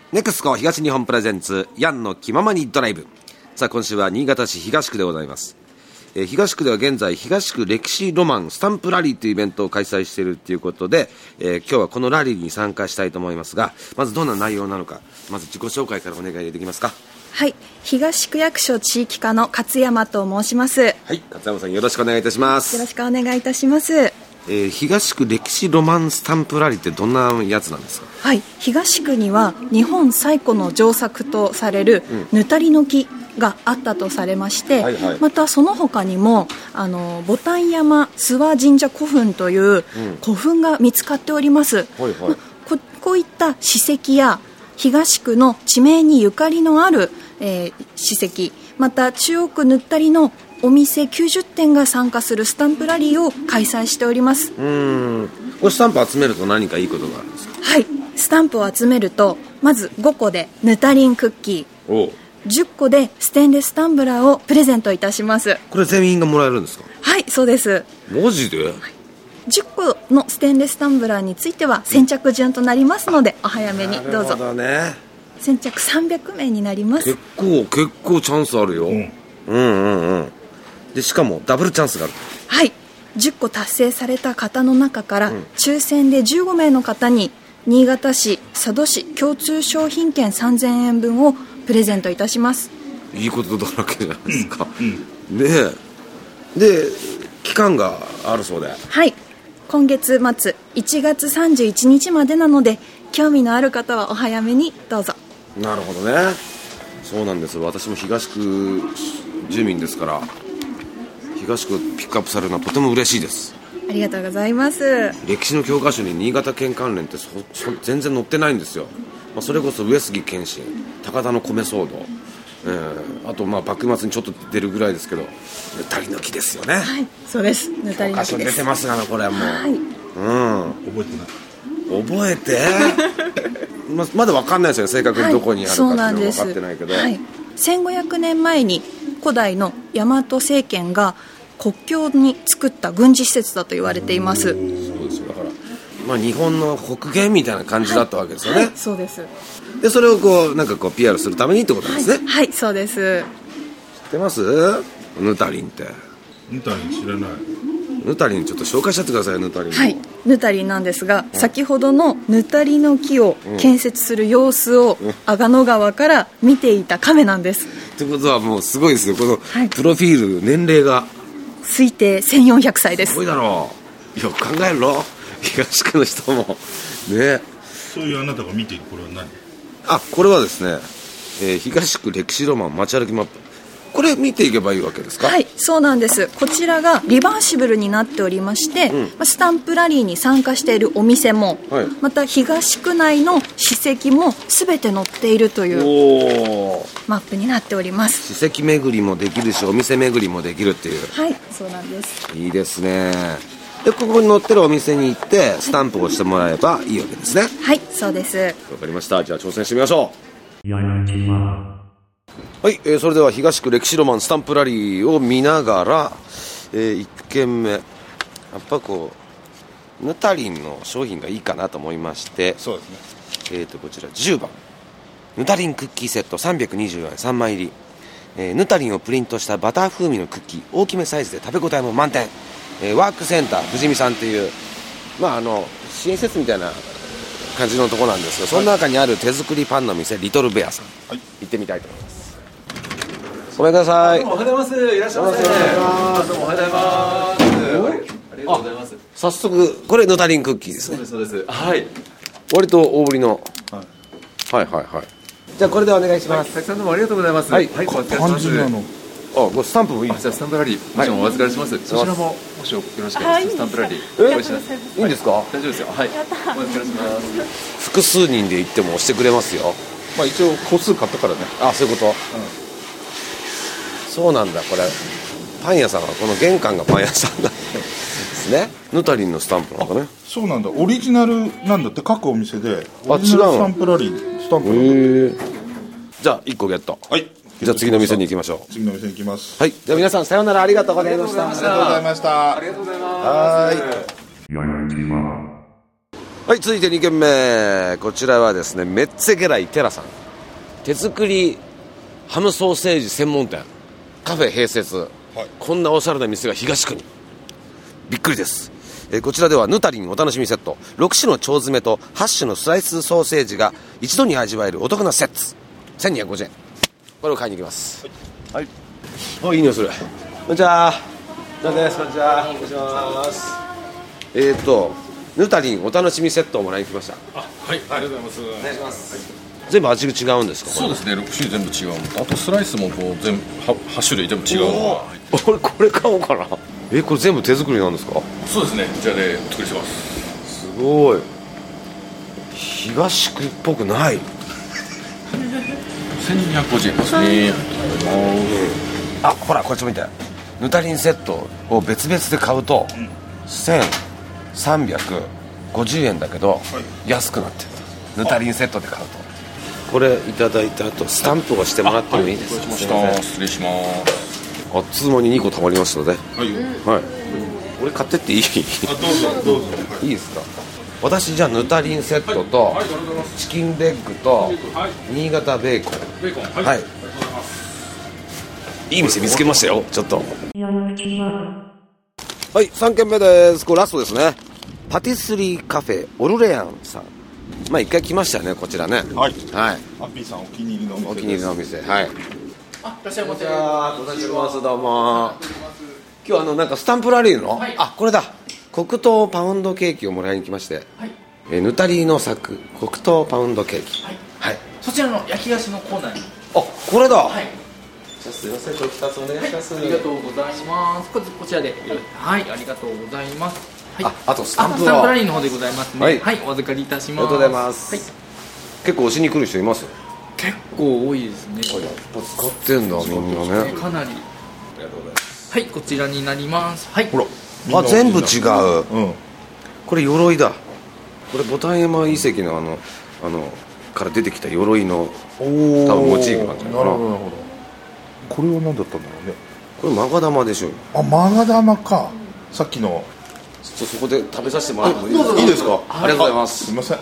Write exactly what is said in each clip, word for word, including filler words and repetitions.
ネクスコ東日本プレゼンツヤンの気ままにドライブ。さあ今週は新潟市東区でございます。えー、東区では現在東区歴史ロマンスタンプラリーというイベントを開催しているということで、えー、今日はこのラリーに参加したいと思いますが、まずどんな内容なのか、まず自己紹介からお願いできますか。 はい、東区役所地域課の勝山と申します。 はい、勝山さんよろしくお願いいたします。 よろしくお願いいたします。 えー、東区歴史ロマンスタンプラリーってどんなやつなんですか。 はい、東区には日本最古の上作とされるぬたりの木があったとされまして、うん、はいはい、またその他にもあの牡丹山諏訪神社古墳という古墳が見つかっております、うん、はいはい、ま、こ, こういった史跡や東区の地名にゆかりのある、えー、史跡、また中央区ぬったりのお店きゅうじゅってんが参加するスタンプラリーを開催しております。 うーん、これスタンプ集めると何かいいことがあるんですか。 はい、スタンプを集めるとまずごこでぬたりんクッキー、おじゅっこでステンレスタンブラーをプレゼントいたします。 これ全員がもらえるんですか。 はい、そうです。 マジで、はい、 じゅっこのステンレスタンブラーについては先着順となりますので、お早めにどうぞ。 なるほどね。 先着さんびゃくめいになります。 結構結構チャンスあるよ、うん、うんうんうん。でしかもダブルチャンスがある。 はい、じゅっこ達成された方の中から、うん、抽選でじゅうごめいの方に新潟市佐渡市共通商品券さんぜんえんぶんをプレゼントいたします。 いいことだらけじゃないですか、うんうん、でで期間があるそうで、 はい、今月末いちがつさんじゅういちにちまでなので、興味のある方はお早めにどうぞ。 なるほどね。そうなんです。私も東区住民ですから、東区ピックアップされるのはとても嬉しいです。 ありがとうございます。歴史の教科書に新潟県関連ってそそ全然載ってないんですよ、まあ、それこそ上杉謙信、高田の米騒動、えー、あとまあ幕末にちょっと出るぐらいですけど、ぬたりの木ですよね。 はい、そうです。ぬたりの木です。 教科書に出てますがな、これはもう、はい、うん、 覚えてない。 覚えてま, まだ分かんないですよね、正確にどこにあるかっていうのは分かってないけど、 はい、せんごひゃくねんまえに古代の大和政権が国境に作った軍事施設だと言われています。 そうですよ。だから、まあ、日本の北限みたいな感じだったわけですよね、 はいはい、そうです。 でそれをこうなんかこう ピーアール するためにってことなんですね。 はい、はい、そうです。知ってますぬたりんって。 ぬたりん知らない。 ぬたりんちょっと紹介しちゃってください。ぬたりん、 はい、ぬたりんなんですが、うん、先ほどのぬたりの木を建設する様子を、うん、阿賀野川から見ていた亀なんです。 ということはもうすごいですよ、このプロフィール、年齢が推定せんよんひゃくさいです。 すごいだろう。よく考えるろ、東区の人もね。 そういうあなたが見ているこれは何。 あ、これはですね、えー、東区歴史ロマン街歩きマップ、これ見ていけばいいわけですか。 はい、そうなんです。こちらがリバーシブルになっておりまして、うん、スタンプラリーに参加しているお店も、はい、また東区内の史跡も全て載っているというマップになっております。 史跡巡りもできるし、お店巡りもできるっていう。 はい、そうなんです。 いいですね。でここに載ってるお店に行ってスタンプをしてもらえばいいわけですね。 はい、そうです。わかりました。じゃあ挑戦してみましょう。はい、えー、それでは東区歴史ロマンスタンプラリーを見ながら、えー、いっけんめやっぱこうぬたりんの商品がいいかなと思いまして、 そうですね、 えー、とこちらじゅうばんぬたりんクッキーセットさんびゃくにじゅうえんさんまい入り、えー、ぬたりんをプリントしたバター風味のクッキー、大きめサイズで食べ応えも満点、えー、ワークセンター富士見さんっていう、まあ、あの支援施設みたいな感じのところなんですが、その中にある手作りパンの店、リトルベアさん、はい、行ってみたいと思います。ごめんなさい。 どうもおはようございます。いらっしゃいませ。どうもおはようございます。ありがとうございます。 早速これぬたりんクッキーですね。 そうですそうです。はい。 割と大ぶりの、はい、はいはいはい。じゃあこれでお願いします。 はい、たくさんどうもありがとうございます。 はい。 はい、お預かりします。 なの。 あ、これスタンプもいい。 じゃあスタンプラリーもちろんお預かりします。はい、そちらももしよろしければスタンプラリー。 え、いいんですか。 大丈夫ですよ。はい。お預かりします。 複数人で行っても押してくれますよ。 まあ一応個数買ったからね。 あ、そういうこと。うん、そうなんだ。これパン屋さんはこの玄関がパン屋さんなんですね。ぬたりんのスタンプなんかね。 そうなんだ。オリジナルなんだって、各お店でオリジナルスタンプラリースタンプラリー。 じゃあいっこゲット。 はい。 じゃあ次の店に行きましょう。 次の店に行きます。 はい。じゃあ皆さんさようなら、ありがとうございました。 ありがとうございました。 ありがとうございます。 はい。 はい、続いてに軒目。こちらはですね、メッツェゲライテラさん、手作りハムソーセージ専門店、カフェ併設、はい、こんなおしゃれな店が東区に。びっくりです。えー、こちらではヌタリンお楽しみセット、ろく種の腸詰めとはち種のスライスソーセージが一度に味わえるお得なセット、せんにひゃくごじゅうえん。これを買いに行きます。はい、はい、あ、いい匂いする。こんにちは。なんです、こんにちは。お願いします。えーとヌタリンお楽しみセットをもらいに来ました。 あ、はい、ありがとうございます。 お願いします。はい、全部味が違うんですか？ そうですね、ろく種類全部違うの。あとスライスもこう全部 はち種類全部違うのが。 俺これ買おうかな。え、これ全部手作りなんですか？ そうですね、こちらでお作りします。 すごい。東区っぽくない。 せんにひゃくごじゅうえんですね。 あ、ほらこれちょっと見て、ヌタリンセットを別々で買うと、うん、せんさんびゃくごじゅうえんだけど、はい、安くなってる。ヌタリンセットで買うと。これいただいた後スタンプをしてもらってもいいですか？ はい、失礼します。 あっつう間ににこたまりましたので、はい、はい、俺買ってっていい？ あ、どうぞどうぞ。 いいですか？私じゃあヌタリンセットとチキンレッグと新潟ベーコン、 ベーコン、はい、 はい、いい店見つけましたよ。ちょっとはい、さん軒目です。これラストですね。パティスリーカフェオルレアンさん、まあ一回来ましたよね、こちらね。はい、はい、 ハッピーさんお気に入りのお店です。 お気に入りのお店、はい。 あ、いらっしゃいませ。 お願いします。どうも。今日あのなんかスタンプラリーの、はい、あ、これだ、黒糖パウンドケーキをもらいに来まして、はい、えヌタリーの作黒糖パウンドケーキ、はい、はい、 そちらの焼き菓子のコーナーに。 あ、これだ。 はい、 じゃあすいません、これふたつお願いします。 はい、ありがとうございます。こちらで、はい、ありがとうございます。はい、 あ、あとスタンプはスタンプラリーの方でございますね。はい、はい、お預かりいたします。 ありがとうございます。はい、結構押しに来る人います？ 結構多いですね。 やっぱ使ってんだみんなね。 かなり。ありがとうございます。はい、こちらになります。はい。 ほら、あ、全部違う。うん。これ鎧だ。これボタン山遺跡のあのあのから出てきた鎧の多分モチーフなんじゃないかな。なるほどなるほど。 これは何だったんだろうね。 これマガ玉でしょ。 あ、マガ玉か。さっきの。 ちょそこで食べさせてもらってもいいですか？いいですか？ありがとうございます。 すみません。はい。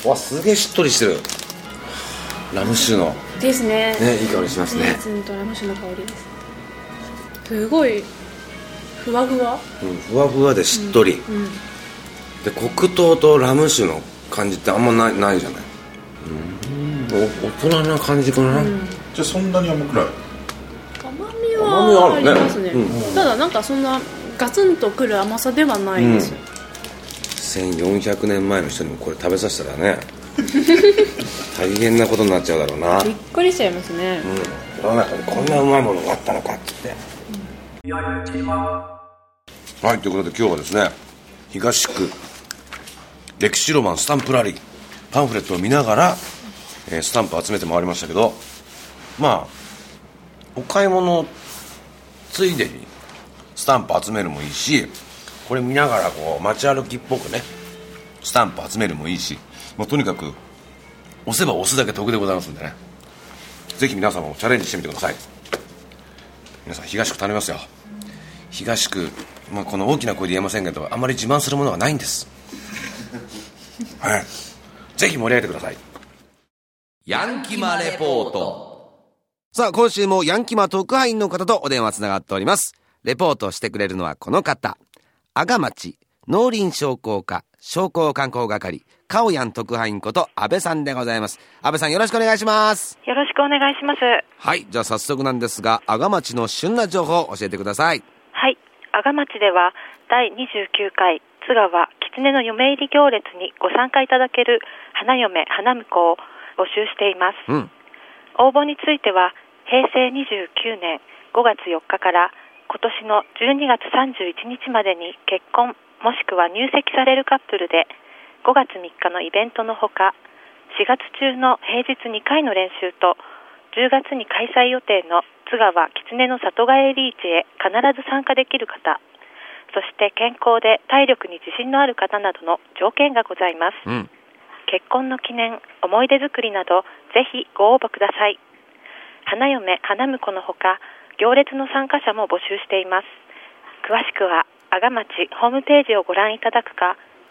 わ、すげえしっとりしてる。ラム酒のですね。 ね、いい香りしますね。 レーズンとラム酒の香りです。すごいふわふわ。 うん、ふわふわでしっとり。うんうん、で黒糖とラム酒の感じってあんまないないじゃない。うん、お大人な感じかな。うん、 じゃあそんなに甘くない？ 甘みはありますね。うん、ただなんかそんなガツンとくる甘さではないです。うん、 せんよんひゃくねんまえの人にもこれ食べさせたらね大変なことになっちゃうだろうな。 びっくりしちゃいますね。 うん、世の中にこんなうまいものがあったのかって言って、うん、はい、ということで今日はですね、東区歴史ロマンスタンプラリーパンフレットを見ながら、えー、スタンプ集めて回りましたけど、まあお買い物ついでにスタンプ集めるもいいし、これ見ながらこう街歩きっぽくねスタンプ集めるもいいし、もうとにかく押せば押すだけ得でございますんでね、ぜひ皆さんもチャレンジしてみてください。皆さん東区頼みますよ。東区、まあ、この大きな声で言えませんけどあまり自慢するものがないんですはい、ぜひ盛り上げてください。ヤンキマレポート。さあ今週もヤンキマ特派員の方とお電話つながっております。レポートをしてくれるのはこの方、阿賀町農林商工課商工観光係カオヤン特派員こと安倍さんでございます。安倍さん、よろしくお願いします。 よろしくお願いします。 はい、じゃあ早速なんですが阿賀町の旬な情報を教えてください。 はい、阿賀町ではだいにじゅうきゅうかい津川狐の嫁入り行列にご参加いただける花嫁花婿を募集しています。うん、応募についてはへいせいにじゅうきゅうねんごがつよっかから今年のじゅうにがつさんじゅういちにちまでに結婚もしくは入籍されるカップルで、ごがつみっかのイベントのほかしがつ中の平日にかいの練習とじゅうがつに開催予定の津川狐の里帰り市へ必ず参加できる方、そして健康で体力に自信のある方などの条件がございます。うん、結婚の記念、思い出作りなどぜひご応募ください。花嫁花婿のほか行列の参加者も募集しています。詳しくは阿賀町ホームページをご覧いただくか、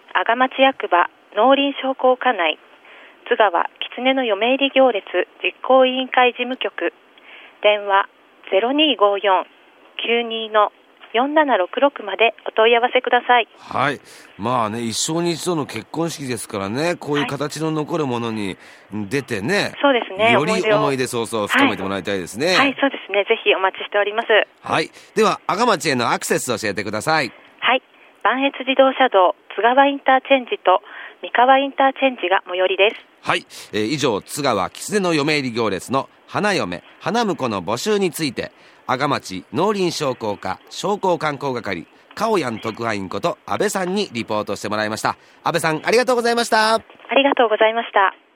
阿賀町役場農林商工課内津川狐の嫁入り行列実行委員会事務局、電話 ゼロにーごーよん きゅうにー のよんななろくろく までお問い合わせください。 はい。まあね、一生に一度の結婚式ですからね、こういう形の残るものに出てね、はい、 そうですね、 より思い出そうそう深めてもらいたいですね。 はい、はい、そうですね、ぜひお待ちしております。 はい。では阿賀町へのアクセスを教えてください。 はい。磐越自動車道津川インターチェンジと三河インターチェンジが最寄りです。 はい、えー、以上津川狐の嫁入り行列の花嫁花婿の募集について、阿賀町農林商工課商工観光係カオヤン特派員こと安倍さんにリポートしてもらいました。安倍さん、ありがとうございました。 ありがとうございました。